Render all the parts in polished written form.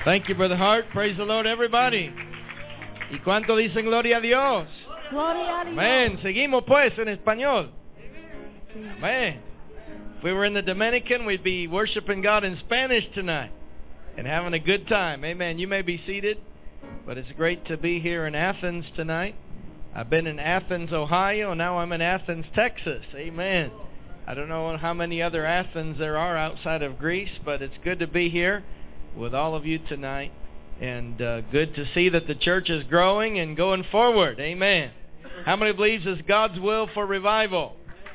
Thank you, Brother Hart. Praise the Lord, everybody. ¿Y cuánto dicen gloria a Dios? Gloria a Dios. Amén. Seguimos pues en español. Amén. If we were in the Dominican, we'd be worshiping God in Spanish tonight and having a good time. Amen. You may be seated, but it's great to be here in Athens tonight. I've been in Athens, Ohio. Now I'm in Athens, Texas. Amen. I don't know how many other Athens there are outside of Greece, but it's good to be here with all of you tonight. And good to see that the church is growing and going forward. Amen. How many believes it's God's will for revival?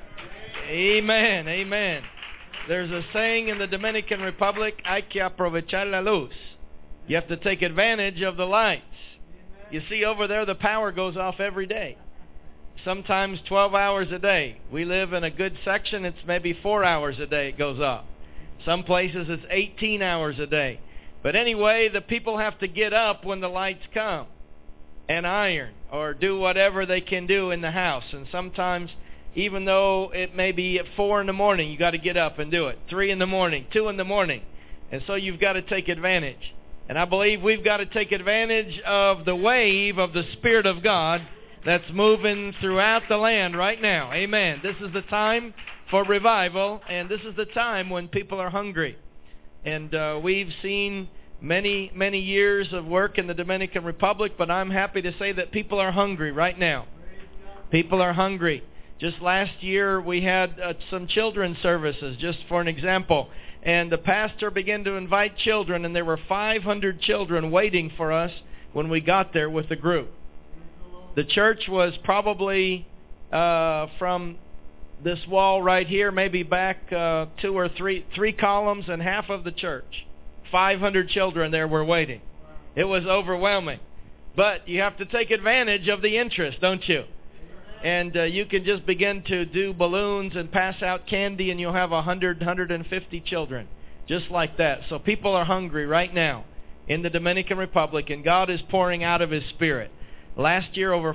Amen. Amen. There's a saying in the Dominican Republic, hay que aprovechar la luz. You have to take advantage of the lights. You see over there the power goes off every day. Sometimes 12 hours a day. We live in a good section, it's maybe 4 hours a day it goes off. Some places it's 18 hours a day. But anyway, the people have to get up when the lights come and iron or do whatever they can do in the house. And sometimes, even though it may be at 4 in the morning, you got to get up and do it. 3 in the morning, 2 in the morning. And so you've got to take advantage. And I believe we've got to take advantage of the wave of the Spirit of God that's moving throughout the land right now. Amen. This is the time for revival, and this is the time when people are hungry. And we've seen many, many years of work in the Dominican Republic, but I'm happy to say that people are hungry right now. People are hungry. Just last year we had some children's services, just for an example. And the pastor began to invite children, and there were 500 children waiting for us when we got there with the group. The church was probably from this wall right here, maybe back 2 or 3 columns and half of the church. 500 children there were waiting. It was overwhelming. But you have to take advantage of the interest, don't you? And you can just begin to do balloons and pass out candy, and you'll have 100, 150 children. Just like that. So people are hungry right now in the Dominican Republic, and God is pouring out of His Spirit. Last year, over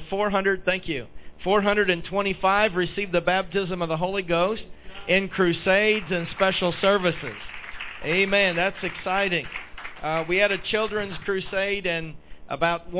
425 received the baptism of the Holy Ghost in crusades and special services. Amen. That's exciting. We had a children's crusade, and about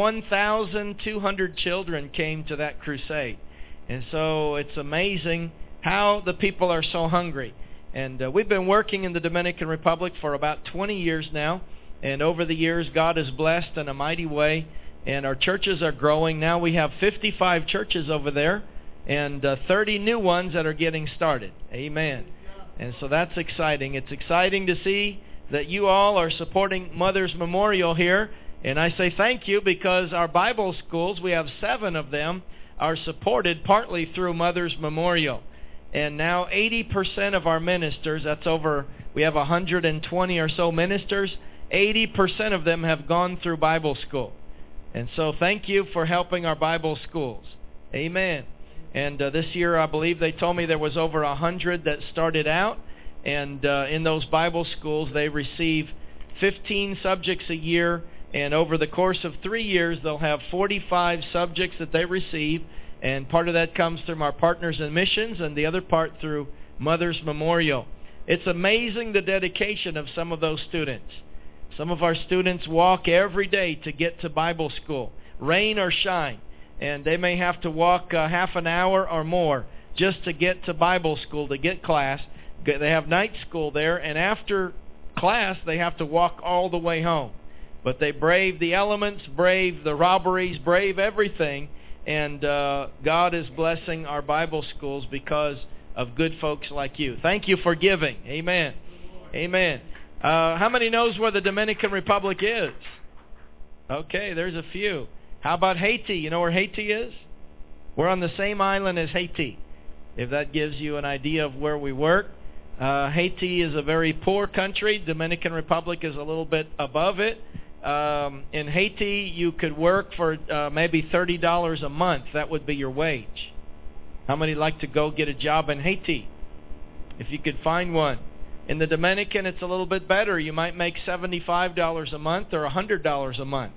1,200 children came to that crusade. And so it's amazing how the people are so hungry. And we've been working in the Dominican Republic for about 20 years now. And over the years, God has blessed in a mighty way. And our churches are growing. Now we have 55 churches over there and 30 new ones that are getting started. Amen. And so that's exciting. It's exciting to see that you all are supporting Mother's Memorial here. And I say thank you because our Bible schools, we have 7 of them, are supported partly through Mother's Memorial. And now 80% of our ministers, we have 120 or so ministers, 80% of them have gone through Bible school. And so thank you for helping our Bible schools. Amen. And this year, I believe they told me there was over 100 that started out. And in those Bible schools, they receive 15 subjects a year. And over the course of 3 years, they'll have 45 subjects that they receive. And part of that comes from our partners in missions, and the other part through Mother's Memorial. It's amazing the dedication of some of those students. Some of our students walk every day to get to Bible school, rain or shine. And they may have to walk half an hour or more just to get to Bible school, to get class. They have night school there, and after class, they have to walk all the way home. But they brave the elements, brave the robberies, brave everything. And God is blessing our Bible schools because of good folks like you. Thank you for giving. Amen. Amen. How many knows where the Dominican Republic is? Okay, there's a few. How about Haiti? You know where Haiti is? We're on the same island as Haiti, if that gives you an idea of where we work. Haiti is a very poor country. Dominican Republic is a little bit above it. In Haiti, you could work for maybe $30 a month. That would be your wage. How many like to go get a job in Haiti? If you could find one. In the Dominican, it's a little bit better. You might make $75 a month or $100 a month.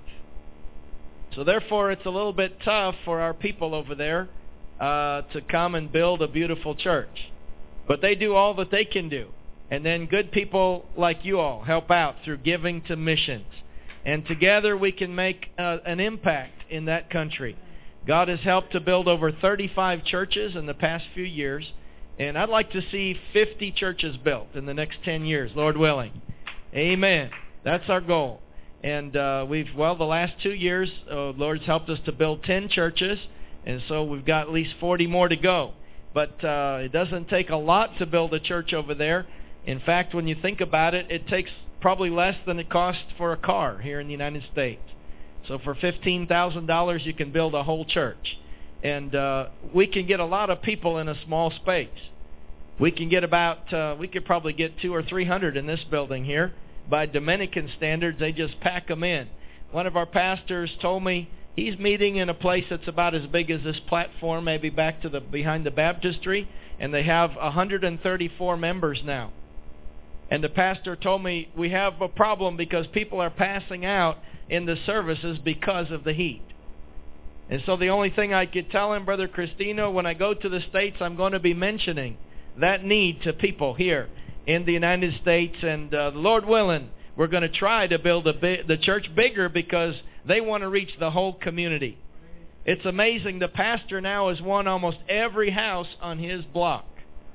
So therefore, it's a little bit tough for our people over there to come and build a beautiful church. But they do all that they can do. And then good people like you all help out through giving to missions. And together we can make an impact in that country. God has helped to build over 35 churches in the past few years. And I'd like to see 50 churches built in the next 10 years, Lord willing. Amen. That's our goal. And the last 2 years, Lord's helped us to build 10 churches. And so we've got at least 40 more to go. But it doesn't take a lot to build a church over there. In fact, when you think about it, it takes probably less than it costs for a car here in the United States. So for $15,000, you can build a whole church. And we can get a lot of people in a small space. We can get we could probably get 200 or 300 in this building here. By Dominican standards, they just pack them in. One of our pastors told me he's meeting in a place that's about as big as this platform, maybe back to behind the baptistry, and they have 134 members now. And the pastor told me we have a problem because people are passing out in the services because of the heat. And so the only thing I could tell him, Brother Cristino, when I go to the States, I'm going to be mentioning that need to people here in the United States. And the Lord willing, we're going to try to build the church bigger because they want to reach the whole community. It's amazing. The pastor now has won almost every house on his block.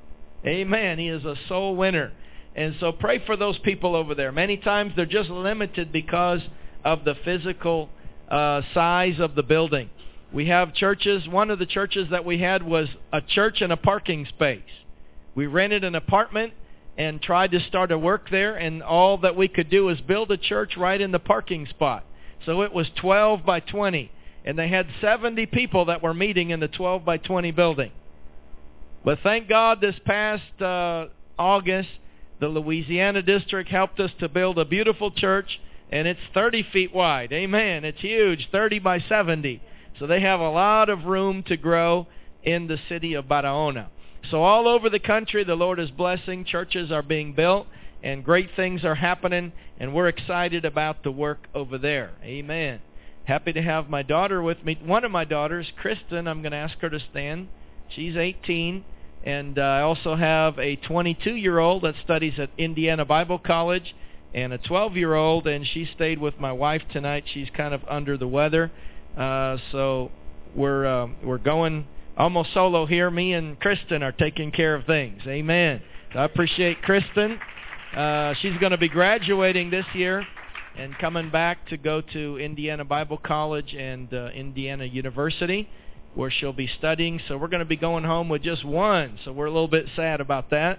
Amen. He is a soul winner. And so pray for those people over there. Many times they're just limited because of the physical size of the building. We have churches. One of the churches that we had was a church in a parking space. We rented an apartment and tried to start a work there, and all that we could do is build a church right in the parking spot. So it was 12 by 20, and they had 70 people that were meeting in the 12 by 20 building. But thank God this past August, the Louisiana district helped us to build a beautiful church, and it's 30 feet wide. Amen. It's huge, 30 by 70. So they have a lot of room to grow in the city of Barahona. So all over the country, the Lord is blessing. Churches are being built, and great things are happening, and we're excited about the work over there. Amen. Happy to have my daughter with me. One of my daughters, Kristen, I'm going to ask her to stand. She's 18. And I also have a 22-year-old that studies at Indiana Bible College and a 12-year-old, and she stayed with my wife tonight. She's kind of under the weather. So we're going almost solo here. Me and Kristen are taking care of things. Amen. So I appreciate Kristen. She's going to be graduating this year and coming back to go to Indiana Bible College and Indiana University, where she'll be studying. So we're going to be going home with just one. So we're a little bit sad about that.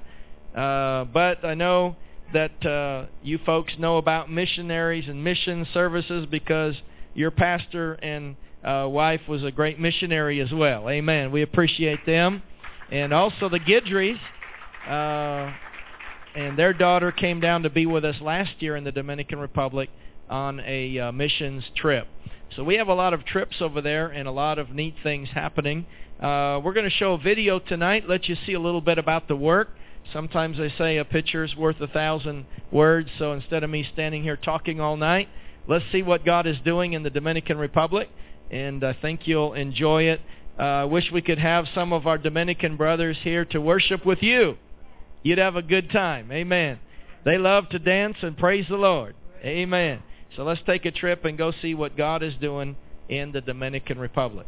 But I know that you folks know about missionaries and mission services because your pastor and wife was a great missionary as well. Amen. We appreciate them. And also the Guidrys, and their daughter came down to be with us last year in the Dominican Republic on a missions trip. So we have a lot of trips over there and a lot of neat things happening. We're going to show a video tonight, let you see a little bit about the work. Sometimes they say a picture's worth 1,000 words, so instead of me standing here talking all night, let's see what God is doing in the Dominican Republic, and I think you'll enjoy it. I wish we could have some of our Dominican brothers here to worship with you. You'd have a good time. Amen. They love to dance and praise the Lord. Amen. So let's take a trip and go see what God is doing in the Dominican Republic.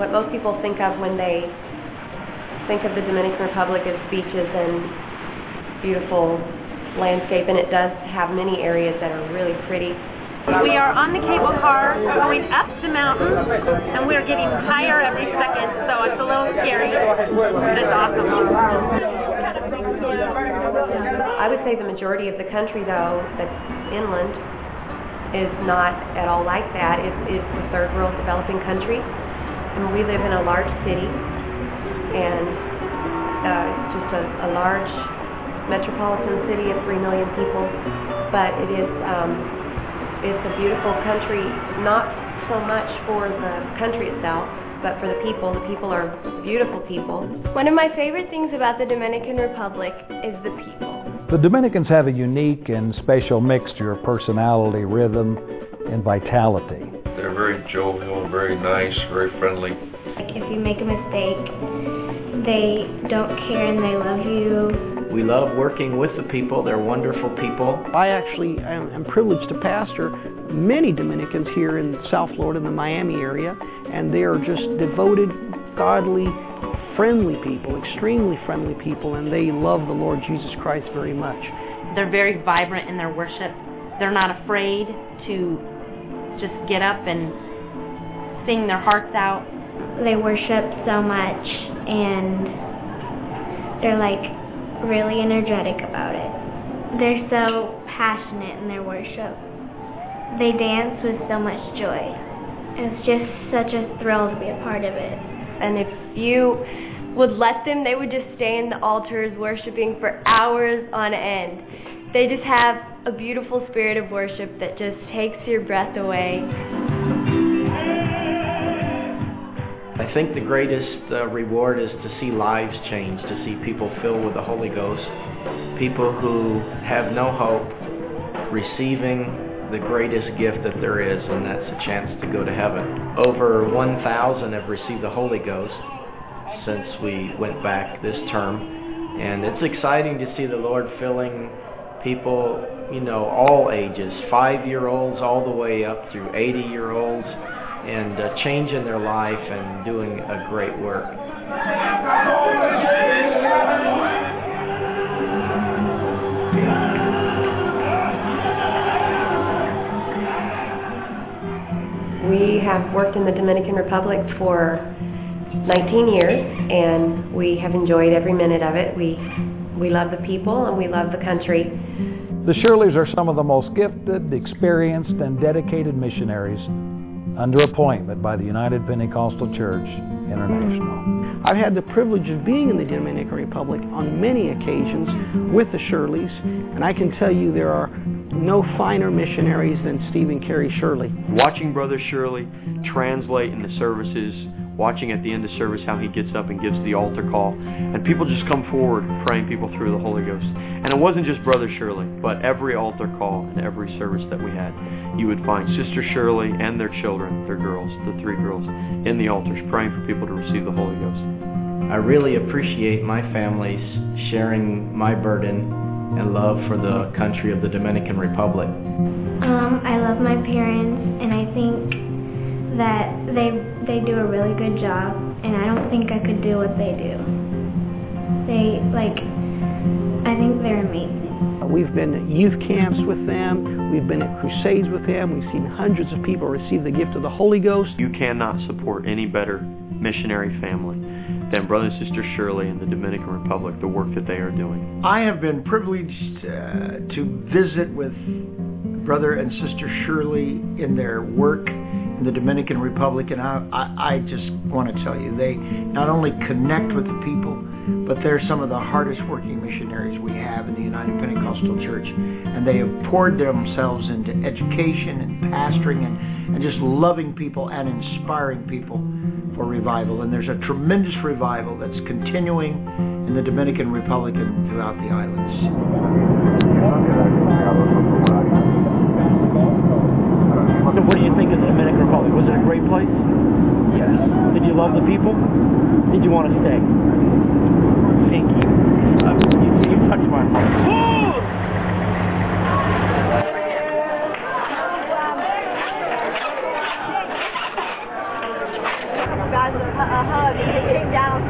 what most people think of when they think of the Dominican Republic is beaches and beautiful landscape, and it does have many areas that are really pretty. We are on the cable car going up the mountain, and we're getting higher every second, so it's a little scary, but it's awesome. I would say the majority of the country, though, that's inland, is not at all like that. It's a third world developing country, and we live in a large city, and it's just a large metropolitan city of 3 million people, but it is it's a beautiful country, not so much for the country itself, but for the people. The people are beautiful people. One of my favorite things about the Dominican Republic is the people. The Dominicans have a unique and special mixture of personality, rhythm, and vitality. They're very jovial, very nice, very friendly. Like if you make a mistake, they don't care and they love you. We love working with the people. They're wonderful people. I actually am privileged to pastor many Dominicans here in South Florida, in the Miami area, and they are just devoted, godly, friendly people, extremely friendly people, and they love the Lord Jesus Christ very much. They're very vibrant in their worship. They're not afraid to just get up and sing their hearts out. They worship so much, and they're like really energetic about it. They're so passionate in their worship. They dance with so much joy. It's just such a thrill to be a part of it. And if you would let them, they would just stay in the altars worshiping for hours on end. They just have a beautiful spirit of worship that just takes your breath away. I think the greatest reward is to see lives change, to see people filled with the Holy Ghost, people who have no hope, receiving the greatest gift that there is, and that's a chance to go to heaven. Over 1,000 have received the Holy Ghost since we went back this term, and it's exciting to see the Lord filling people, all ages, 5-year-olds all the way up through 80-year-olds, and changing their life and doing a great work. We have worked in the Dominican Republic for 19 years, and we have enjoyed every minute of it. We love the people, and we love the country. The Shirleys are some of the most gifted, experienced, and dedicated missionaries under appointment by the United Pentecostal Church International. I've had the privilege of being in the Dominican Republic on many occasions with the Shirleys, and I can tell you there are no finer missionaries than Stephen Carey Shirley. Watching Brother Shirley translate in the services, watching at the end of service how he gets up and gives the altar call, and people just come forward praying people through the Holy Ghost. And it wasn't just Brother Shirley, but every altar call and every service that we had, you would find Sister Shirley and their children, their girls, the 3 girls, in the altars praying for people to receive the Holy Ghost. I really appreciate my families sharing my burden and love for the country of the Dominican Republic. I love my parents, and I think that they do a really good job, and I don't think I could do what they do. I think they're amazing. We've been at youth camps with them. We've been at crusades with them. We've seen hundreds of people receive the gift of the Holy Ghost. You cannot support any better missionary family than Brother and Sister Shirley in the Dominican Republic, the work that they are doing. I have been privileged to visit with Brother and Sister Shirley in their work in the Dominican Republic, and I just want to tell you, they not only connect with the people, but they're some of the hardest working missionaries we have in the United Pentecostal Church, and they have poured themselves into education and pastoring and just loving people and inspiring people for revival. And there's a tremendous revival that's continuing in the Dominican Republic and throughout the islands. What do you think of the Dominican Republic? Was it a great place? Yes. Did you love the people? Did you want to stay? Thank you. You touched my heart. guys a hug and he came down.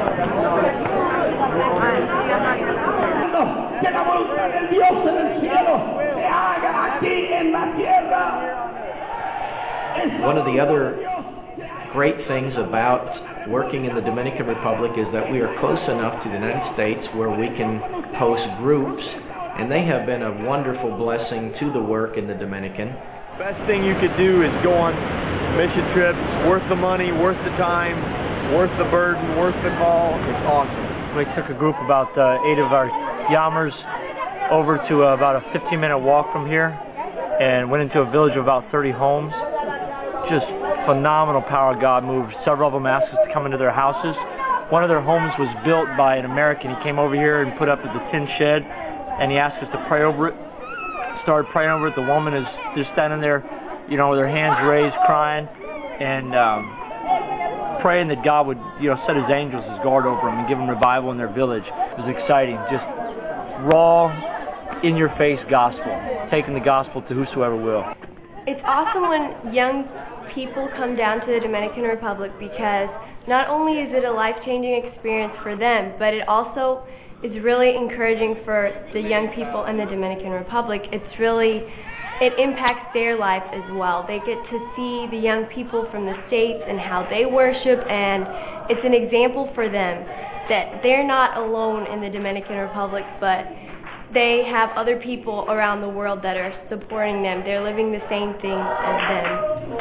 Que la voluntad del Dios en el cielo se haga aquí en la tierra. One of the other great things about working in the Dominican Republic is that we are close enough to the United States where we can host groups, and they have been a wonderful blessing to the work in the Dominican. Best thing you could do is go on mission trips, worth the money, worth the time, worth the burden, worth the call. It's awesome. We took a group, about 8 of our Yammers, over to about a 15-minute walk from here, and went into a village of about 30 homes. Just phenomenal power of God moved. Several of them asked us to come into their houses. One of their homes was built by an American. He came over here and put up the tin shed, and he asked us to pray over it. Started praying over it. The woman is just standing there, with her hands raised, crying, and praying that God would, set His angels as guard over them and give them revival in their village. It was exciting. Just raw, in-your-face gospel, taking the gospel to whosoever will. It's awesome when young people come down to the Dominican Republic, because not only is it a life-changing experience for them, but it also is really encouraging for the young people in the Dominican Republic. It impacts their life as well. They get to see the young people from the States and how they worship, and it's an example for them that they're not alone in the Dominican Republic, but they have other people around the world that are supporting them. They're living the same things as them.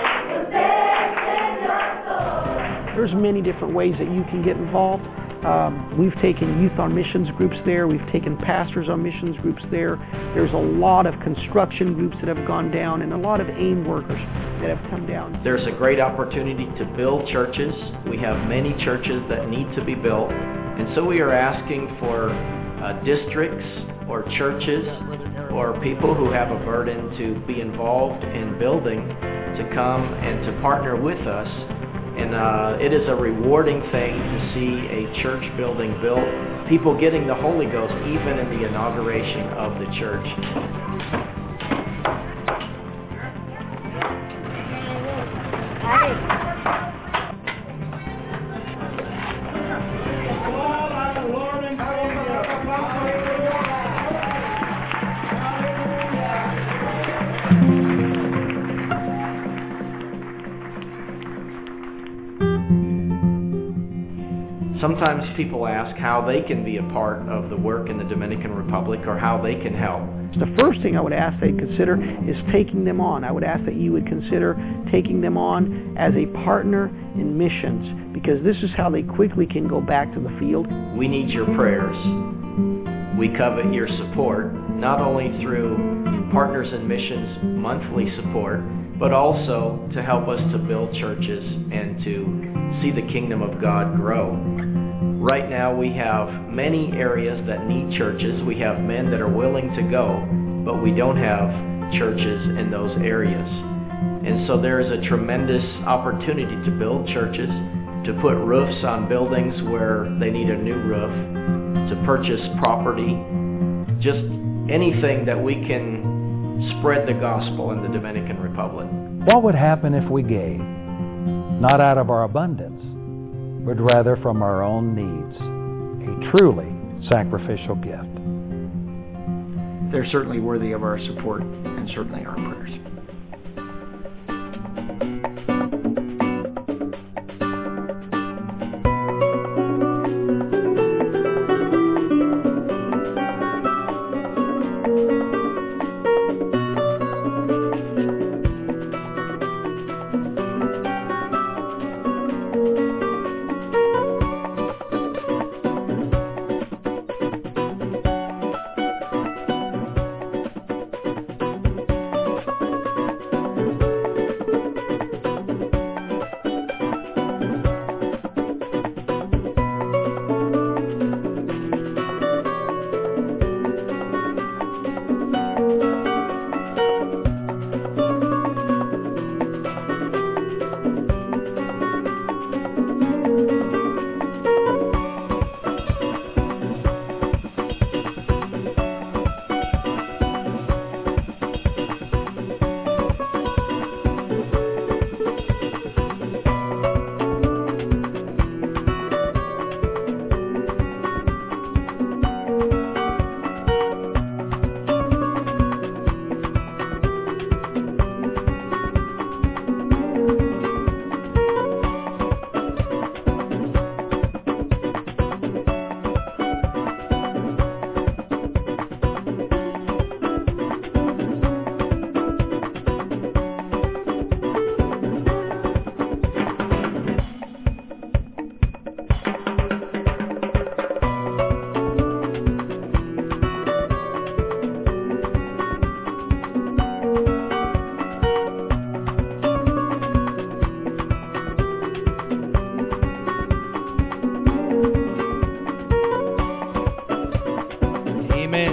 There's many different ways that you can get involved. We've taken youth on missions groups there. We've taken pastors on missions groups there. There's a lot of construction groups that have gone down, and a lot of AIM workers that have come down. There's a great opportunity to build churches. We have many churches that need to be built, and so we are asking for districts or churches or people who have a burden to be involved in building to come and to partner with us. And it is a rewarding thing to see a church building built, people getting the Holy Ghost even in the inauguration of the church. Sometimes people ask how they can be a part of the work in the Dominican Republic or how they can help. The first thing I would ask they consider is taking them on. I would ask that you would consider taking them on as a partner in missions, because this is how they quickly can go back to the field. We need your prayers. We covet your support, not only through Partners in Missions monthly support, but also to help us to build churches and to see the kingdom of God grow. Right now we have many areas that need churches. We have men that are willing to go, but we don't have churches in those areas. And so there is a tremendous opportunity to build churches, to put roofs on buildings where they need a new roof, to purchase property, just anything that we can spread the gospel in the Dominican Republic. What would happen if we gave, not out of our abundance, but rather from our own needs, a truly sacrificial gift? They're certainly worthy of our support and certainly our prayers.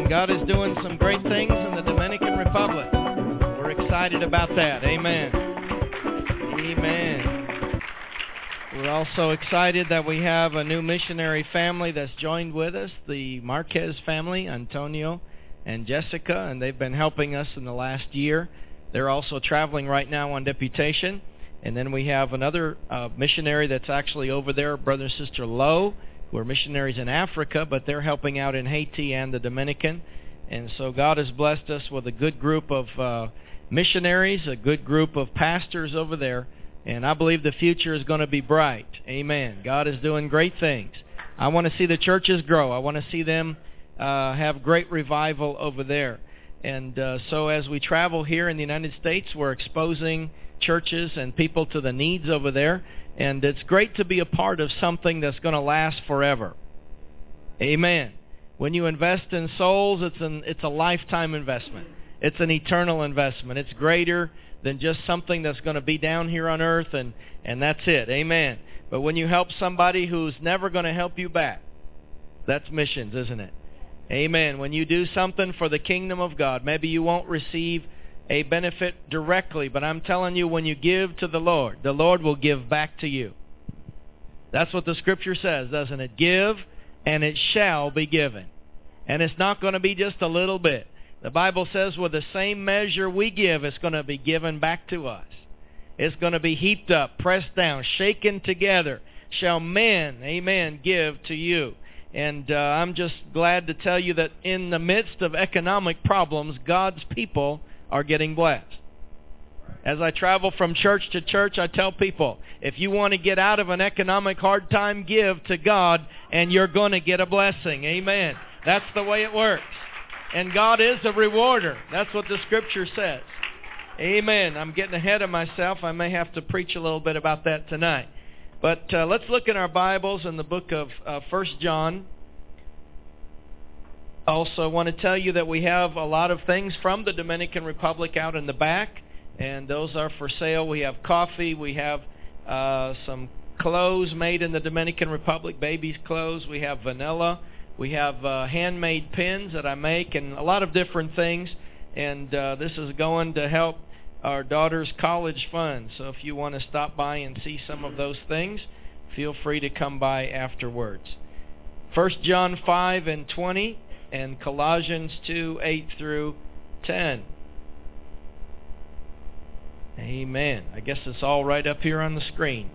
Amen. God is doing some great things in the Dominican Republic. We're excited about that. Amen. Amen. We're also excited that we have a new missionary family that's joined with us, the Marquez family, Antonio and Jessica, and they've been helping us in the last year. They're also traveling right now on deputation. And then we have another missionary that's actually over there, Brother and Sister Lowe, who are missionaries in Africa, but they're helping out in Haiti and the Dominican. And so God has blessed us with a good group of missionaries, a good group of pastors over there. And I believe the future is going to be bright. Amen. God is doing great things. I want to see the churches grow. I want to see them have great revival over there. And so as we travel here in the United States, we're exposing churches and people to the needs over there. And it's great to be a part of something that's going to last forever. Amen. When you invest in souls, it's a lifetime investment. It's an eternal investment. It's greater than just something that's going to be down here on earth and that's it. Amen. But when you help somebody who's never going to help you back, that's missions, isn't it? Amen. When you do something for the kingdom of God, maybe you won't receive a benefit directly, but I'm telling you, when you give to the Lord will give back to you. That's what the Scripture says, doesn't it? Give, and it shall be given. And it's not going to be just a little bit. The Bible says with the same measure we give, it's going to be given back to us. It's going to be heaped up, pressed down, shaken together. Shall men, amen, give to you. And I'm just glad to tell you that in the midst of economic problems, God's people are getting blessed. As I travel from church to church, I tell people, if you want to get out of an economic hard time, give to God, and you're going to get a blessing. Amen. That's the way it works. And God is a rewarder. That's what the Scripture says. Amen. I'm getting ahead of myself. I may have to preach a little bit about that tonight. But let's look in our Bibles in the book of 1 John. Also want to tell you that we have a lot of things from the Dominican Republic out in the back, and those are for sale. We have coffee. We have some clothes made in the Dominican Republic, babies' clothes. We have vanilla. We have handmade pins that I make and a lot of different things. And this is going to help our daughter's college fund. So if you want to stop by and see some of those things, feel free to come by afterwards. 1 John 5:20 and Colossians 2:8-10. Amen. I guess it's all right up here on the screen.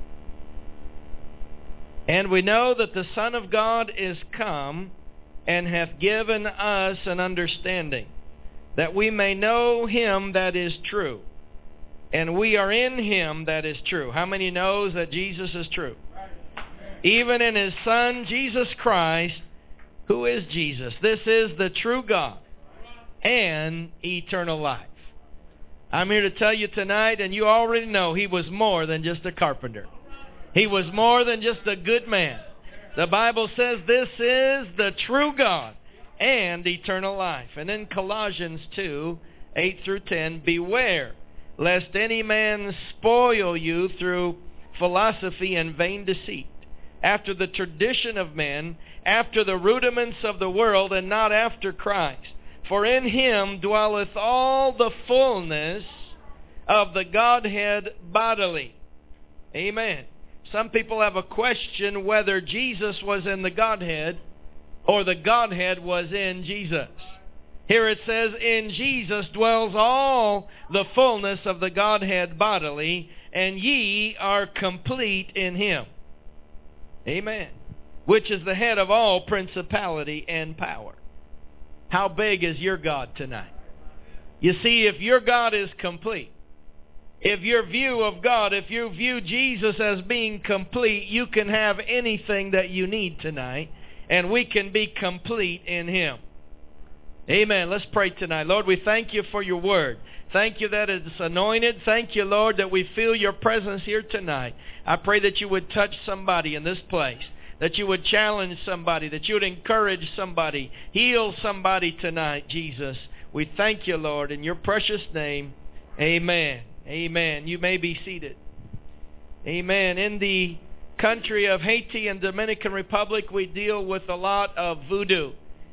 And we know that the Son of God is come and hath given us an understanding, that we may know him that is true. And we are in him that is true. How many knows that Jesus is true? Even in his Son, Jesus Christ, who is Jesus. This is the true God and eternal life. I'm here to tell you tonight, and you already know, he was more than just a carpenter. He was more than just a good man. The Bible says this is the true God and eternal life. And in Colossians 2:8-10, beware lest any man spoil you through philosophy and vain deceit, after the tradition of men, after the rudiments of the world, and not after Christ. For in him dwelleth all the fullness of the Godhead bodily. Amen. Some people have a question whether Jesus was in the Godhead or the Godhead was in Jesus. Here it says, in Jesus dwells all the fullness of the Godhead bodily, and ye are complete in him. Amen. Which is the head of all principality and power. How big is your God tonight? You see, if your God is complete, if your view of God, if you view Jesus as being complete, you can have anything that you need tonight, and we can be complete in him. Amen. Let's pray tonight. Lord, we thank you for your word. Thank you that it's anointed. Thank you, Lord, that we feel your presence here tonight. I pray that you would touch somebody in this place, that you would challenge somebody, that you would encourage somebody, heal somebody tonight, Jesus. We thank you, Lord, in your precious name. Amen. Amen. You may be seated. Amen. In the country of Haiti and Dominican Republic, we deal with a lot of voodoo.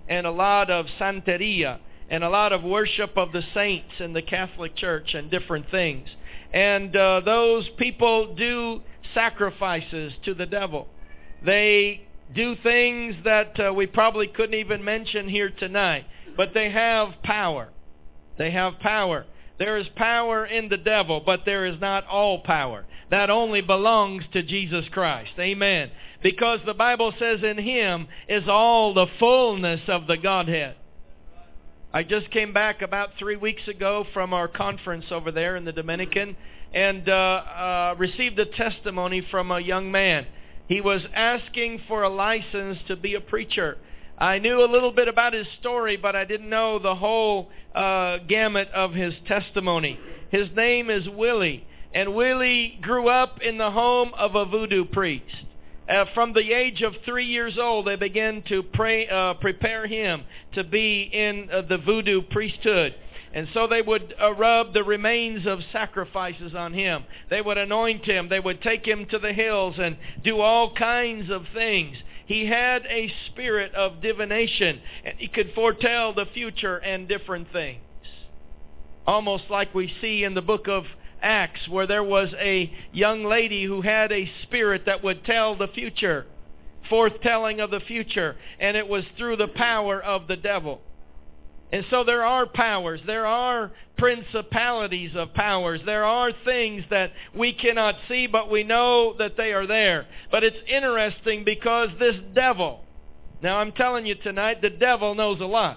and a lot of Santeria and a lot of worship of the saints in the Catholic Church and different things. And those people do sacrifices to the devil. They do things that we probably couldn't even mention here tonight, but they have power. They have power. There is power in the devil, but there is not all power. That only belongs to Jesus Christ. Amen. Because the Bible says in Him is all the fullness of the Godhead. I just came back about 3 weeks ago from our conference over there in the Dominican and received a testimony from a young man. He was asking for a license to be a preacher. I knew a little bit about his story, but I didn't know the whole gamut of his testimony. His name is Willie, and Willie grew up in the home of a voodoo priest. From the age of 3 years old, they began to prepare him to be in the voodoo priesthood. And so they would rub the remains of sacrifices on him. They would anoint him. They would take him to the hills and do all kinds of things. He had a spirit of divination, and he could foretell the future and different things. Almost like we see in the book of Acts, where there was a young lady who had a spirit that would tell the future, foretelling of the future, and it was through the power of the devil. And so there are powers, there are principalities of powers, there are things that we cannot see, but we know that they are there. But it's interesting because this devil, now I'm telling you tonight, the devil knows a lot.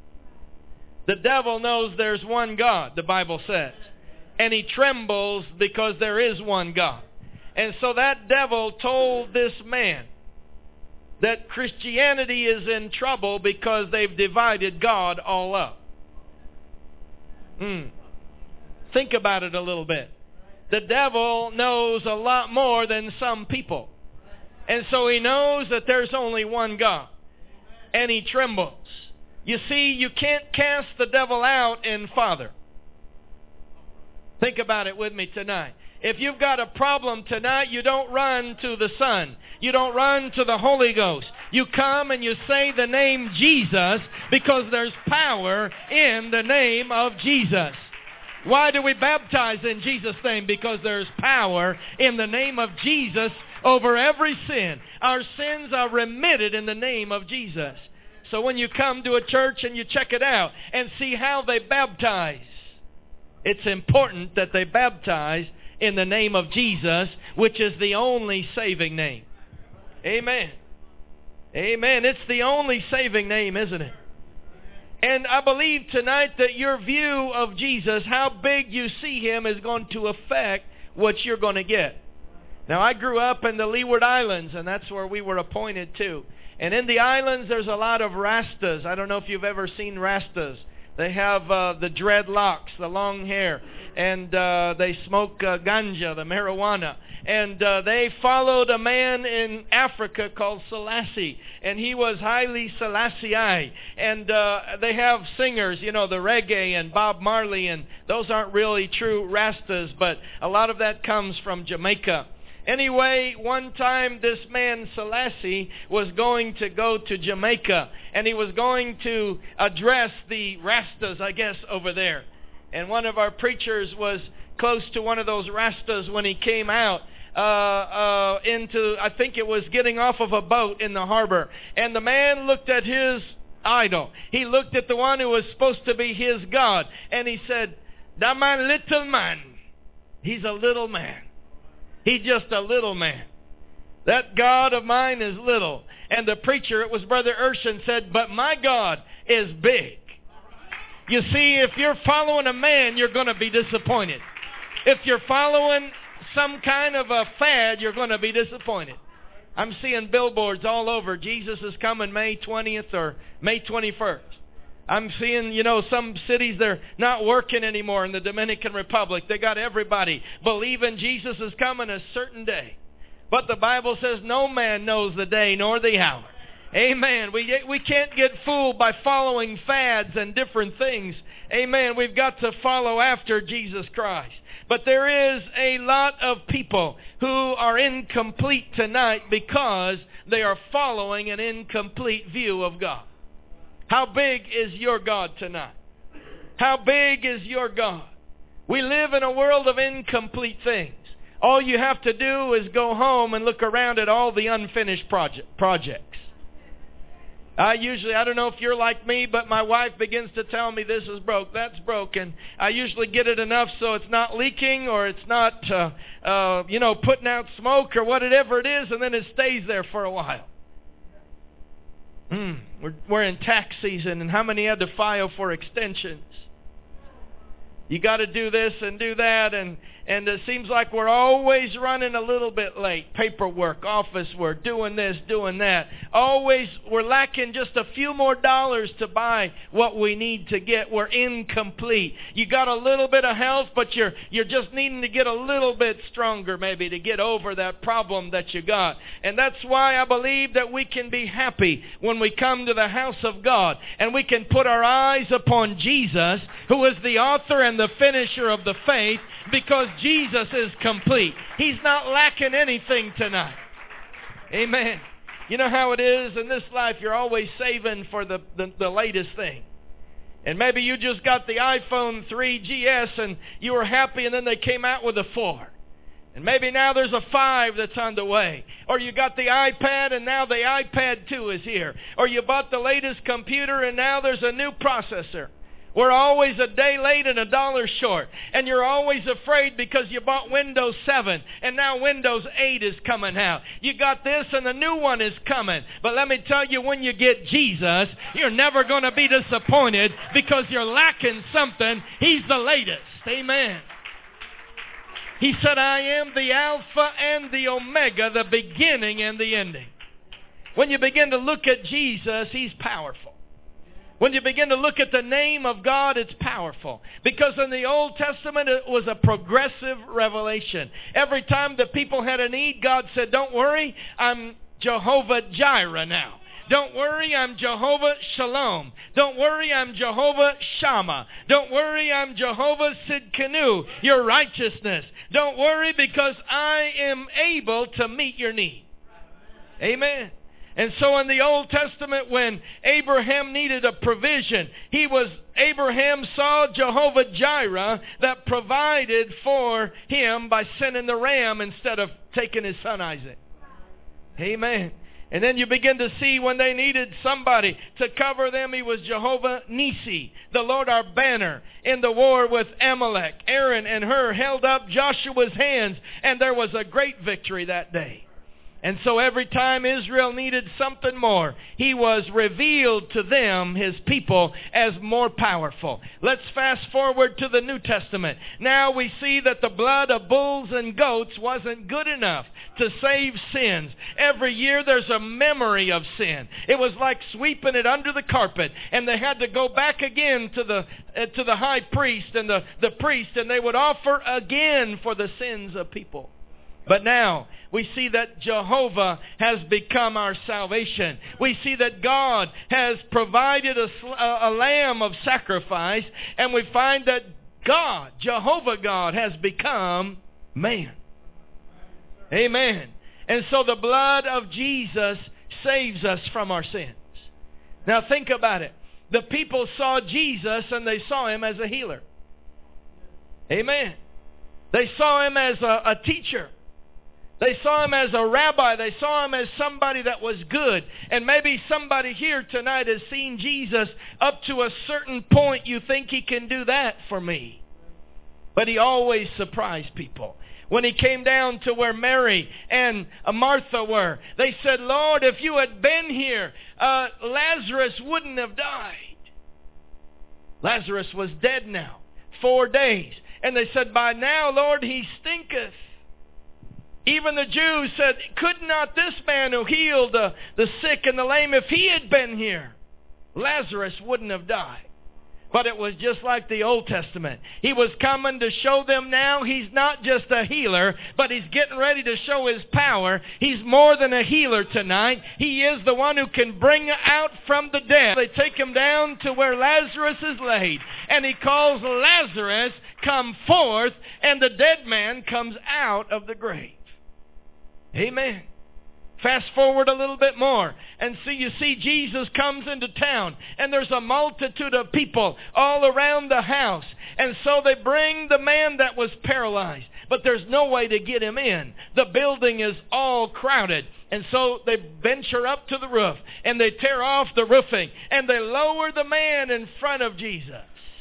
The devil knows there's one God, the Bible says. And he trembles because there is one God. And so that devil told this man that Christianity is in trouble because they've divided God all up. Think about it a little bit. The devil knows a lot more than some people. And so he knows that there's only one God. And he trembles. You see, you can't cast the devil out in Father. Think about it with me tonight. If you've got a problem tonight, you don't run to the Son. You don't run to the Holy Ghost. You come and you say the name Jesus because there's power in the name of Jesus. Why do we baptize in Jesus' name? Because there's power in the name of Jesus over every sin. Our sins are remitted in the name of Jesus. So when you come to a church and you check it out and see how they baptize, it's important that they baptize in the name of Jesus, which is the only saving name. Amen. Amen. It's the only saving name, isn't it? And I believe tonight that your view of Jesus, how big you see Him, is going to affect what you're going to get. Now, I grew up in the Leeward Islands, and that's where we were appointed to. And in the islands, there's a lot of Rastas. I don't know if you've ever seen Rastas. They have the dreadlocks, the long hair, and they smoke ganja, the marijuana. And they followed a man in Africa called Selassie, and he was Haile Selassie. And they have singers, you know, the reggae and Bob Marley, and those aren't really true Rastas, but a lot of that comes from Jamaica. Anyway, one time this man Selassie was going to go to Jamaica, and he was going to address the Rastas, I guess, over there. And one of our preachers was close to one of those Rastas when he came out into, I think it was getting off of a boat in the harbor. And the man looked at his idol. He looked at the one who was supposed to be his God, and he said, "That man, little man, he's a little man. He's just a little man. That God of mine is little." And the preacher, it was Brother Urshan, said, "But my God is big." You see, if you're following a man, you're going to be disappointed. If you're following some kind of a fad, you're going to be disappointed. I'm seeing billboards all over. Jesus is coming May 20th or May 21st. I'm seeing, you know, some cities, they're not working anymore in the Dominican Republic. They got everybody believing Jesus is coming a certain day. But the Bible says no man knows the day nor the hour. Amen. We can't get fooled by following fads and different things. Amen. We've got to follow after Jesus Christ. But there is a lot of people who are incomplete tonight because they are following an incomplete view of God. How big is your God tonight? How big is your God? We live in a world of incomplete things. All you have to do is go home and look around at all the unfinished projects. I don't know if you're like me, but my wife begins to tell me this is broke, that's broken. I usually get it enough so it's not leaking or it's not, putting out smoke or whatever it is, and then it stays there for a while. We're in tax season, and how many had to file for extensions? You got to do this and do that, and it seems like we're always running a little bit late. Paperwork, office work, doing this, doing that. Always, we're lacking just a few more dollars to buy what we need to get. We're incomplete. You got a little bit of health, but you're just needing to get a little bit stronger maybe to get over that problem that you got. And that's why I believe that we can be happy when we come to the house of God, and we can put our eyes upon Jesus, who is the author and the finisher of the faith, because Jesus is complete. He's not lacking anything tonight. Amen. You know how it is in this life, you're always saving for the latest thing. And maybe you just got the iPhone 3GS and you were happy, and then they came out with a 4. And maybe now there's a 5 that's on the way. Or you got the iPad and now the iPad 2 is here. Or you bought the latest computer and now there's a new processor. We're always a day late and $1 short. And you're always afraid because you bought Windows 7 and now Windows 8 is coming out. You got this and the new one is coming. But let me tell you, when you get Jesus, you're never going to be disappointed because you're lacking something. He's the latest. Amen. He said, I am the Alpha and the Omega, the beginning and the ending. When you begin to look at Jesus, He's powerful. When you begin to look at the name of God, it's powerful. Because in the Old Testament, it was a progressive revelation. Every time the people had a need, God said, don't worry, I'm Jehovah Jireh now. Don't worry, I'm Jehovah Shalom. Don't worry, I'm Jehovah Shammah. Don't worry, I'm Jehovah Sidkenu, your righteousness. Don't worry, because I am able to meet your need. Amen. And so in the Old Testament, when Abraham needed a provision, Abraham saw Jehovah Jireh that provided for him by sending the ram instead of taking his son Isaac. Amen. And then you begin to see when they needed somebody to cover them, He was Jehovah Nisi, the Lord our banner. In the war with Amalek, Aaron and Hur held up Joshua's hands, and there was a great victory that day. And so every time Israel needed something more, He was revealed to them, His people, as more powerful. Let's fast forward to the New Testament. Now we see that the blood of bulls and goats wasn't good enough to save sins. Every year there's a memory of sin. It was like sweeping it under the carpet, and they had to go back again to the high priest and the priest, and they would offer again for the sins of people. But now we see that Jehovah has become our salvation. We see that God has provided a lamb of sacrifice, and we find that God, Jehovah God, has become man. Amen. And so the blood of Jesus saves us from our sins. Now think about it. The people saw Jesus and they saw Him as a healer. Amen. They saw Him as a teacher. They saw Him as a rabbi. They saw Him as somebody that was good. And maybe somebody here tonight has seen Jesus up to a certain point. You think He can do that for me. But He always surprised people. When He came down to where Mary and Martha were, they said, Lord, if you had been here, Lazarus wouldn't have died. Lazarus was dead now, 4 days. And they said, by now, Lord, he stinketh. Even the Jews said, could not this man who healed the sick and the lame, if he had been here, Lazarus wouldn't have died. But it was just like the Old Testament. He was coming to show them now He's not just a healer, but He's getting ready to show His power. He's more than a healer tonight. He is the one who can bring out from the dead. They take Him down to where Lazarus is laid, and He calls Lazarus, come forth, and the dead man comes out of the grave. Amen. Fast forward a little bit more. And so you see Jesus comes into town, and there's a multitude of people all around the house. And so they bring the man that was paralyzed, but there's no way to get him in. The building is all crowded. And so they venture up to the roof, and they tear off the roofing, and they lower the man in front of Jesus.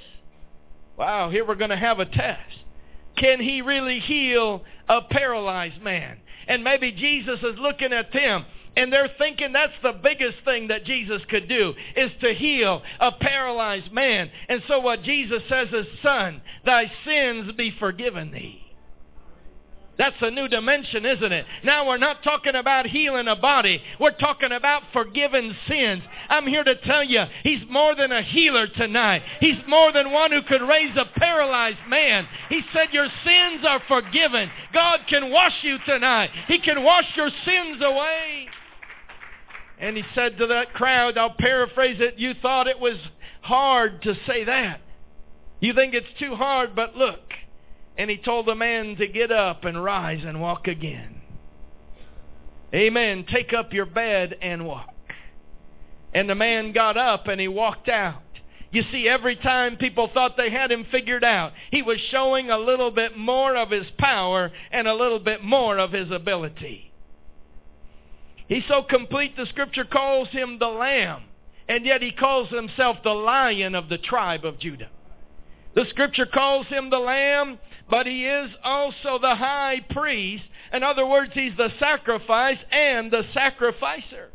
Wow, here we're going to have a test. Can he really heal a paralyzed man? And maybe Jesus is looking at them, and they're thinking that's the biggest thing that Jesus could do, is to heal a paralyzed man. And so what Jesus says is, son, thy sins be forgiven thee. That's a new dimension, isn't it? Now we're not talking about healing a body. We're talking about forgiven sins. I'm here to tell you, he's more than a healer tonight. He's more than one who could raise a paralyzed man. He said your sins are forgiven. God can wash you tonight. He can wash your sins away. And he said to that crowd, I'll paraphrase it, you thought it was hard to say that. You think it's too hard, but look. And he told the man to get up and rise and walk again. Amen. Take up your bed and walk. And the man got up and he walked out. You see, every time people thought they had him figured out, he was showing a little bit more of his power and a little bit more of his ability. He's so complete, the scripture calls him the Lamb. And yet he calls himself the Lion of the tribe of Judah. The scripture calls him the Lamb, but he is also the high priest. In other words, he's the sacrifice and the sacrificer.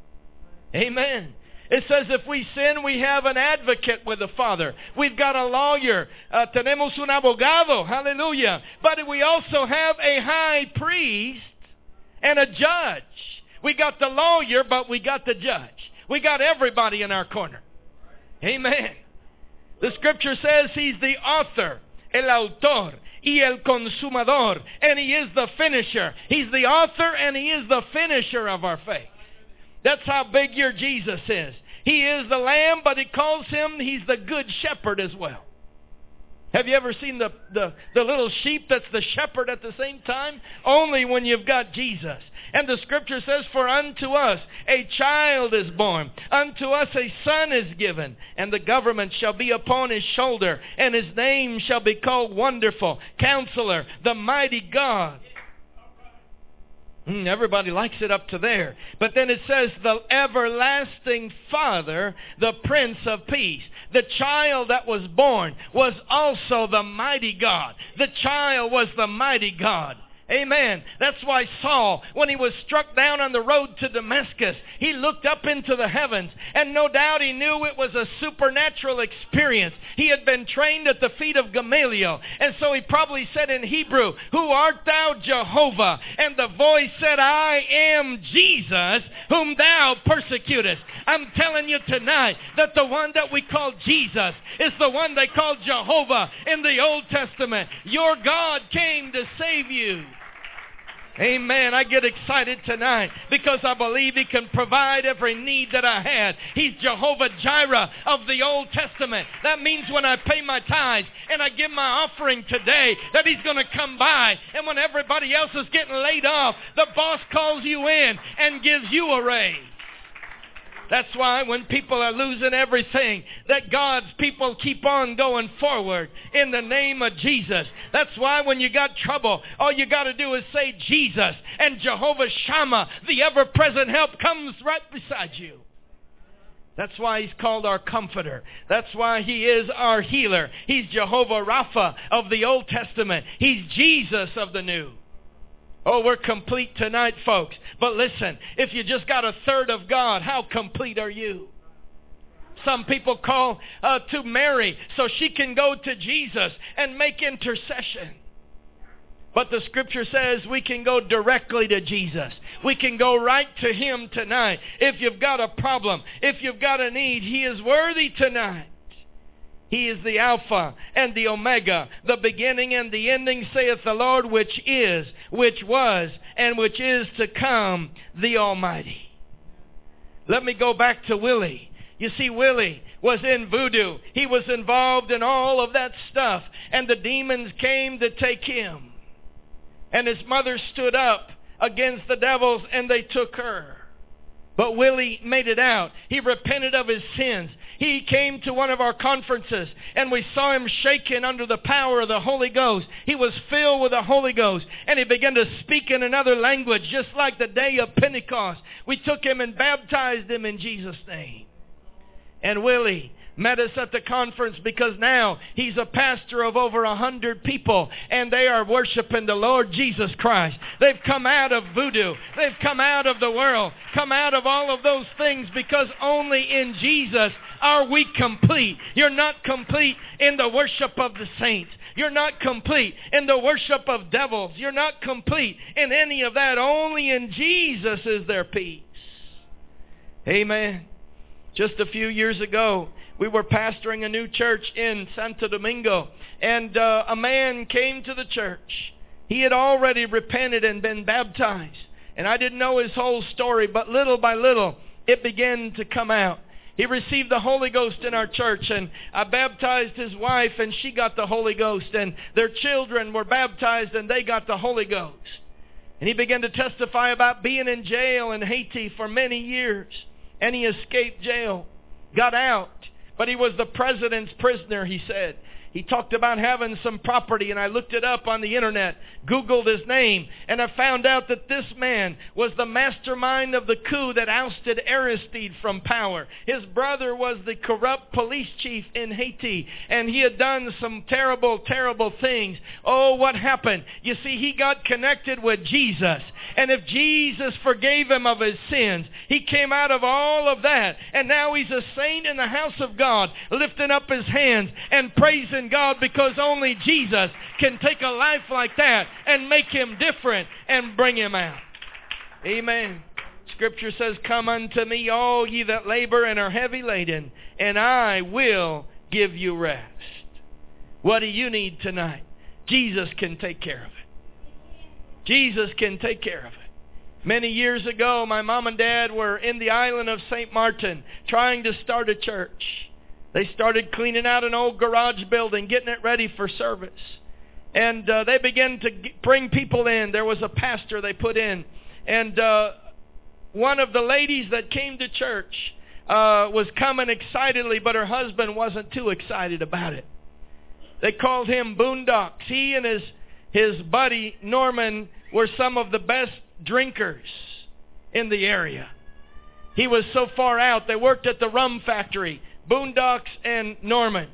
Amen. It says if we sin, we have an advocate with the Father. We've got a lawyer. Tenemos un abogado. Hallelujah. But we also have a high priest and a judge. We got the lawyer, but we got the judge. We got everybody in our corner. Amen. The scripture says he's the author, el autor, y el consumador. And he is the finisher. He's the author and he is the finisher of our faith. That's how big your Jesus is. He is the Lamb, but he calls him, he's the good shepherd as well. Have you ever seen the little sheep that's the shepherd at the same time? Only when you've got Jesus. And the scripture says, for unto us a child is born, unto us a son is given, and the government shall be upon his shoulder, and his name shall be called Wonderful, Counselor, the Mighty God. Everybody likes it up to there. But then it says, the everlasting Father, the Prince of Peace. The child that was born was also the mighty God. The child was the mighty God. Amen. That's why Saul, when he was struck down on the road to Damascus, he looked up into the heavens, and no doubt he knew it was a supernatural experience. He had been trained at the feet of Gamaliel, and so he probably said in Hebrew, who art thou, Jehovah? And the voice said, I am Jesus, whom thou persecutest. I'm telling you tonight that the one that we call Jesus is the one they called Jehovah in the Old Testament. Your God came to save you. Amen. I get excited tonight because I believe he can provide every need that I had. He's Jehovah Jireh of the Old Testament. That means when I pay my tithes and I give my offering today, that he's going to come by. And when everybody else is getting laid off, the boss calls you in and gives you a raise. That's why when people are losing everything, that God's people keep on going forward in the name of Jesus. That's why when you got trouble, all you got to do is say Jesus, and Jehovah Shammah, the ever-present help, comes right beside you. That's why he's called our comforter. That's why he is our healer. He's Jehovah Rapha of the Old Testament. He's Jesus of the New. Oh, we're complete tonight, folks. But listen, if you just got a third of God, how complete are you? Some people call to Mary so she can go to Jesus and make intercession. But the scripture says we can go directly to Jesus. We can go right to him tonight. If you've got a problem, if you've got a need, he is worthy tonight. He is the Alpha and the Omega, the beginning and the ending, saith the Lord, which is, which was, and which is to come, the Almighty. Let me go back to Willie. You see, Willie was in voodoo. He was involved in all of that stuff. And the demons came to take him. And his mother stood up against the devils and they took her. But Willie made it out. He repented of his sins. He came to one of our conferences, and we saw him shaken under the power of the Holy Ghost. He was filled with the Holy Ghost, and he began to speak in another language, just like the day of Pentecost. We took him and baptized him in Jesus' name. And Willie met us at the conference because now he's a pastor of over 100 people, and they are worshiping the Lord Jesus Christ. They've come out of voodoo. They've come out of the world, come out of all of those things, because only in Jesus are we complete. You're not complete in the worship of the saints. You're not complete in the worship of devils. You're not complete in any of that. Only in Jesus is there peace. Amen. Just a few years ago, we were pastoring a new church in Santo Domingo, and a man came to the church. He had already repented and been baptized, and I didn't know his whole story, but little by little, it began to come out. He received the Holy Ghost in our church, and I baptized his wife, and she got the Holy Ghost, and their children were baptized, and they got the Holy Ghost. And he began to testify about being in jail in Haiti for many years, and he escaped jail, got out. But he was the president's prisoner, he said. He talked about having some property, and I looked it up on the internet, Googled his name, and I found out that this man was the mastermind of the coup that ousted Aristide from power. His brother was the corrupt police chief in Haiti, and he had done some terrible, terrible things. Oh, what happened? You see, he got connected with Jesus, and if Jesus forgave him of his sins, he came out of all of that, and now he's a saint in the house of God, lifting up his hands and praising God, because only Jesus can take a life like that and make him different and bring him out. Amen. Scripture says, "Come unto me, all ye that labor and are heavy laden, and I will give you rest." What do you need tonight? Jesus can take care of it. Jesus can take care of it. Many years ago, my mom and dad were in the island of St. Martin trying to start a church. They started cleaning out an old garage building, getting it ready for service. And they began to bring people in. There was a pastor they put in. And one of the ladies that came to church was coming excitedly, but her husband wasn't too excited about it. They called him Boondocks. He and his buddy Norman were some of the best drinkers in the area. He was so far out. They worked at the rum factory, Boondocks and Norman.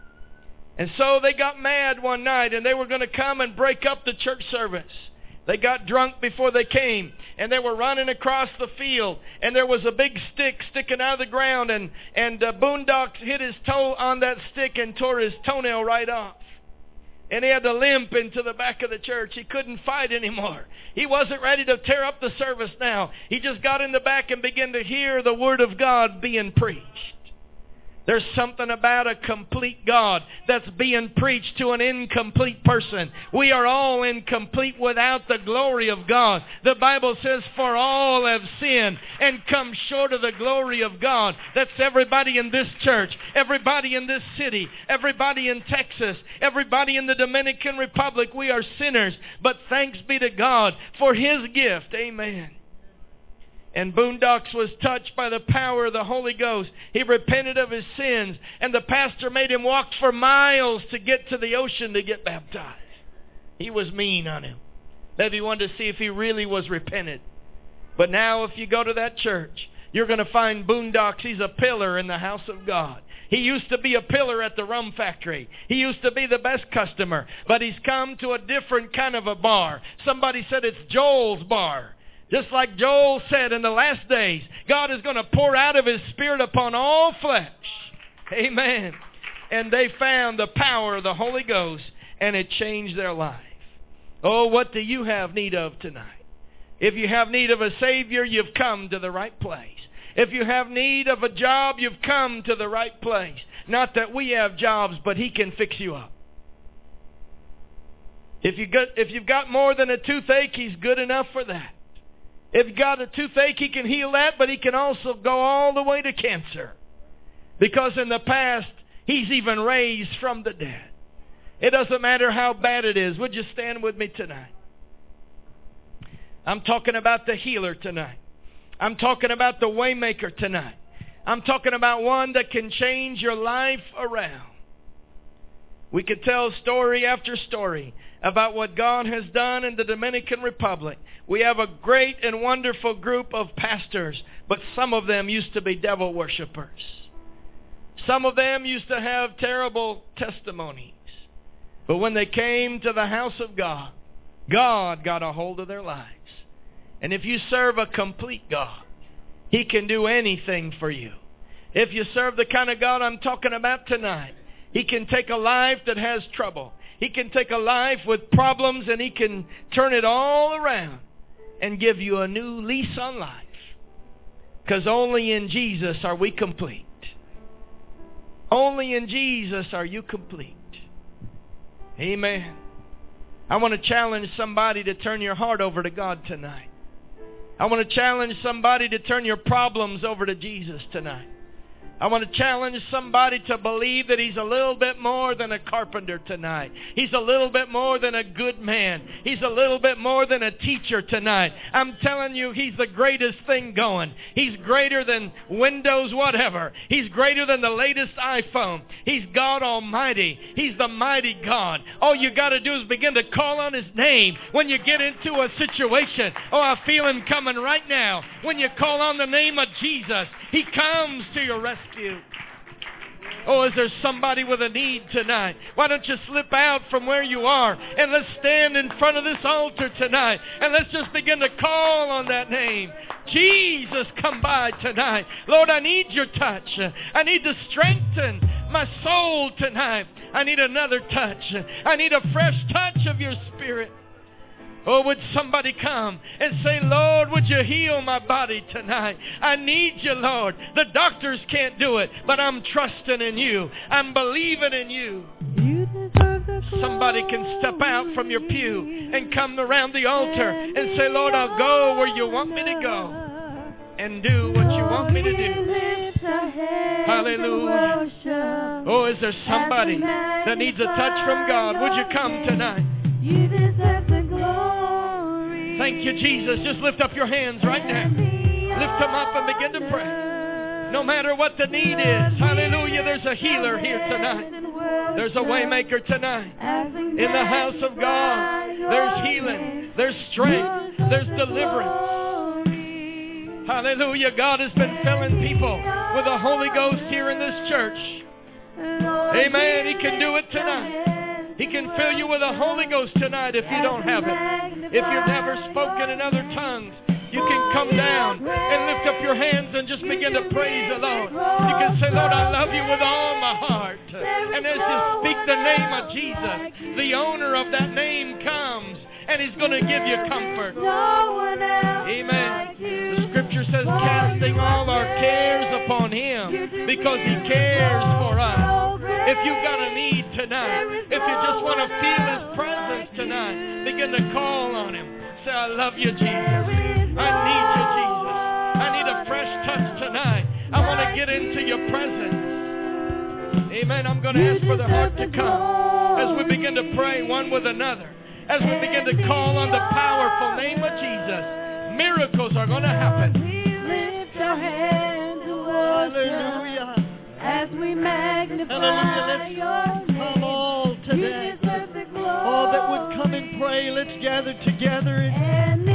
And so they got mad one night, and they were going to come and break up the church service. They got drunk before they came, and they were running across the field, and there was a big stick sticking out of the ground, and Boondocks hit his toe on that stick and tore his toenail right off. And he had to limp into the back of the church. He couldn't fight anymore. He wasn't ready to tear up the service now. He just got in the back and began to hear the Word of God being preached. There's something about a complete God that's being preached to an incomplete person. We are all incomplete without the glory of God. The Bible says, "For all have sinned and come short of the glory of God." That's everybody in this church, everybody in this city, everybody in Texas, everybody in the Dominican Republic. We are sinners, but thanks be to God for His gift. Amen. And Boondocks was touched by the power of the Holy Ghost. He repented of his sins, and the pastor made him walk for miles to get to the ocean to get baptized. He was mean on him. Maybe he wanted to see if he really was repented. But now if you go to that church, you're going to find Boondocks. He's a pillar in the house of God. He used to be a pillar at the rum factory. He used to be the best customer, but he's come to a different kind of a bar. Somebody said it's Joel's bar. Just like Joel said, in the last days, God is going to pour out of His Spirit upon all flesh. Amen. And they found the power of the Holy Ghost, and it changed their life. Oh, what do you have need of tonight? If you have need of a Savior, you've come to the right place. If you have need of a job, you've come to the right place. Not that we have jobs, but He can fix you up. If you've got more than a toothache, He's good enough for that. If you've got a toothache, He can heal that, but He can also go all the way to cancer. Because in the past, He's even raised from the dead. It doesn't matter how bad it is. Would you stand with me tonight? I'm talking about the healer tonight. I'm talking about the Waymaker tonight. I'm talking about one that can change your life around. We could tell story after story about what God has done in the Dominican Republic. We have a great and wonderful group of pastors, but some of them used to be devil worshipers. Some of them used to have terrible testimonies. But when they came to the house of God, God got a hold of their lives. And if you serve a complete God, He can do anything for you. If you serve the kind of God I'm talking about tonight, He can take a life that has trouble. He can take a life with problems and He can turn it all around and give you a new lease on life. Because only in Jesus are we complete. Only in Jesus are you complete. Amen. I want to challenge somebody to turn your heart over to God tonight. I want to challenge somebody to turn your problems over to Jesus tonight. I want to challenge somebody to believe that He's a little bit more than a carpenter tonight. He's a little bit more than a good man. He's a little bit more than a teacher tonight. I'm telling you, He's the greatest thing going. He's greater than Windows whatever. He's greater than the latest iPhone. He's God Almighty. He's the mighty God. All you got to do is begin to call on His name when you get into a situation. Oh, I feel Him coming right now. When you call on the name of Jesus, He comes to your rescue. Oh, is there somebody with a need tonight? Why don't you slip out from where you are and let's stand in front of this altar tonight and let's just begin to call on that name. Jesus, come by tonight. Lord, I need your touch. I need to strengthen my soul tonight. I need another touch. I need a fresh touch of your Spirit. Oh, would somebody come and say, Lord, would you heal my body tonight? I need you, Lord. The doctors can't do it, but I'm trusting in you. I'm believing in you. Somebody can step out from your pew and come around the altar and say, Lord, I'll go where you want me to go and do what you want me to do. Hallelujah. Oh, is there somebody that needs a touch from God? Would you come tonight? You deserve the glory. Thank you, Jesus. Just lift up your hands right now. Lift them up and begin to pray. No matter what the need is. Hallelujah. There's a healer here tonight. There's a waymaker tonight. In the house of God, there's healing. There's strength. There's deliverance. Hallelujah. God has been filling people with the Holy Ghost here in this church. Amen. He can do it tonight. He can fill you with the Holy Ghost tonight if you don't have it. If you've never spoken in other tongues, you can come down and lift up your hands and just begin to praise the Lord. You can say, Lord, I love you with all my heart. And as you speak the name of Jesus, the owner of that name comes and He's going to give you comfort. Amen. The Scripture says, casting all our cares upon Him because He cares for us. If you've got a need tonight, if you just want to feel His presence tonight, begin to call on Him. Say, I love you, Jesus. I need you, Jesus. I need a fresh touch tonight. I want to get into your presence. Amen. I'm going to ask for the heart to come as we begin to pray one with another. As we begin to call on the powerful name of Jesus, miracles are going to happen. Lift our hands to worship. Hallelujah. As we magnify your name. Come all today. All that would come and pray, let's gather together in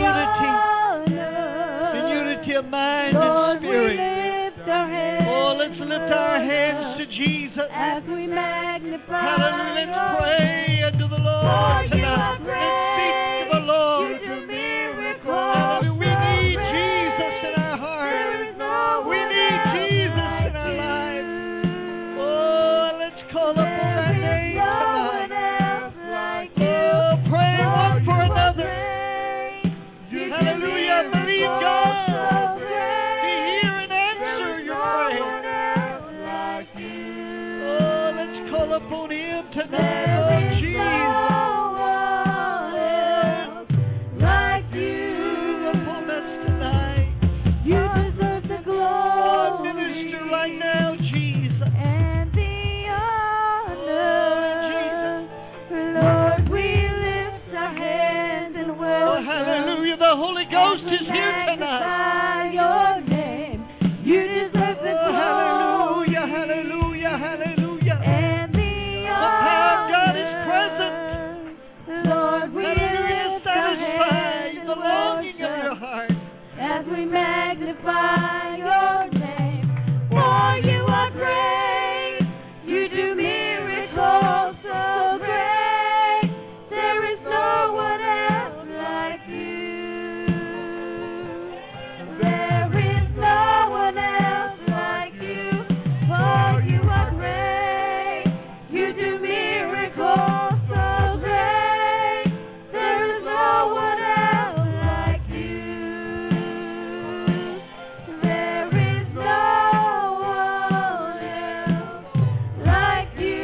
unity of mind and spirit. Oh, let's lift our hands to Jesus. As we magnify. Hallelujah. Let's pray unto the Lord tonight. Let's seek the Lord. Hallelujah. We need Jesus in our heart. We need Jesus in our lives. Oh, let's call upon that name tonight. Oh, pray one for another. Hallelujah. Believe God to hear and answer your prayer. Oh, let's call upon Him tonight. Oh, Jesus. as we magnify your name. For you are great, you do miracles so great. There is no one else like you. There is no one else like you. For you are great, you do miracles so great. There is no one else like you. There is no one else like you.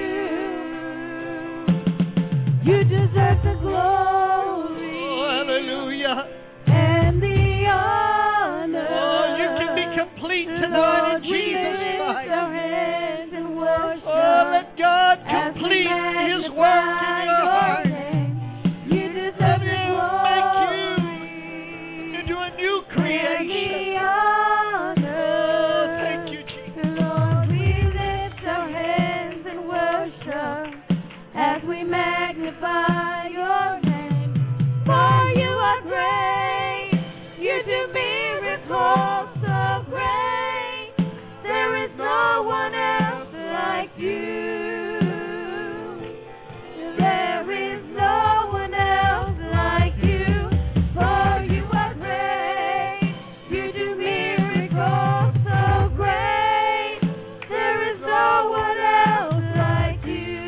You deserve the glory. Oh, hallelujah. And the honor. Oh, you can be complete tonight Lord, in Jesus' we lift name. our hands and worship. Oh, let God as we complete His magnify work in your heart. name. You Let deserve the Him glory. make you into a new creation. And the honor. Oh, thank you, Jesus. Lord, we lift our hands and worship as we magnify your name. For you are great, you do miracles so great. There is no one else like you. There is no one else like you. For you are great, you do miracles so great. There is no one else like you.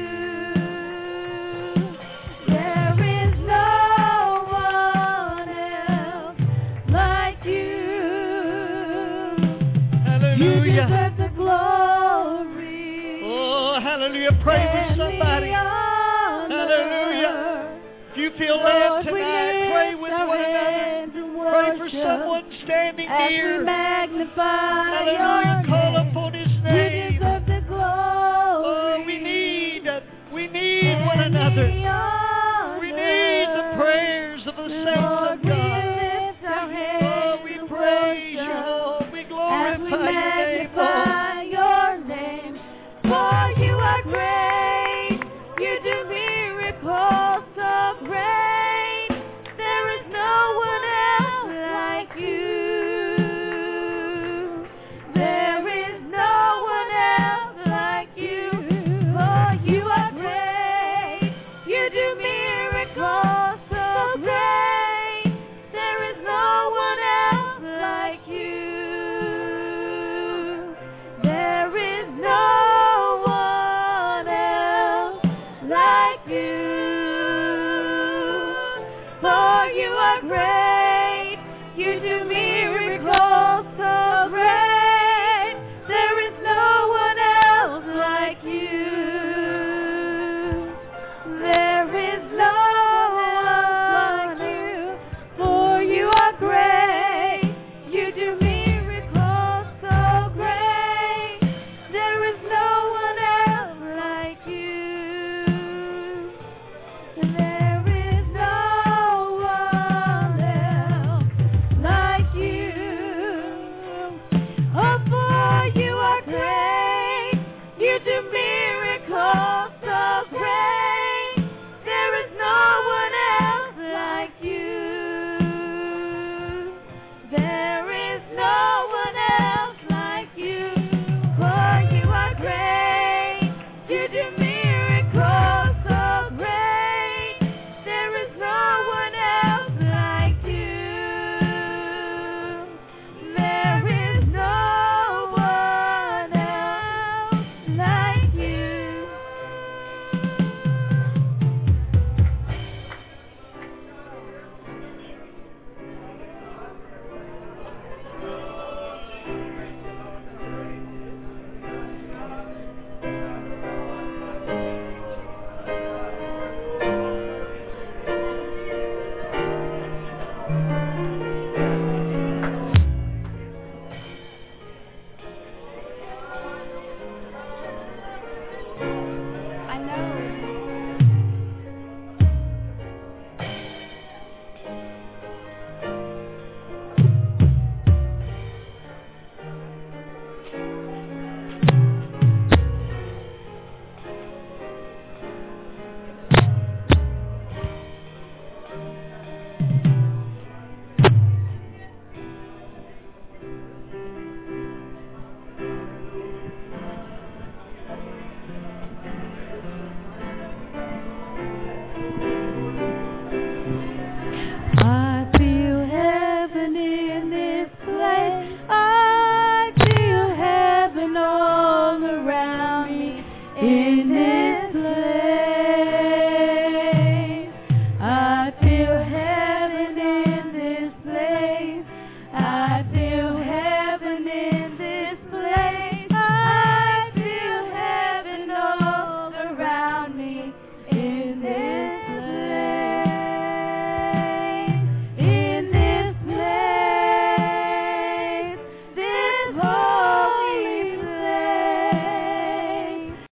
There is no one else like you. You Hallelujah. deserve the glory. Oh, hallelujah. Pray for and somebody. the honor. Hallelujah. If you feel led Lord, we tonight, pray lift with our one another. hands and Pray for worship someone standing as we near. magnify Hallelujah. your Call name. upon His You name. deserve the glory. Oh, we need one and another. the honor. We need the prayers of the saints Lord, of we God. lift our hands Oh, we and praise you, worship Lord. We as we glorify your name, magnify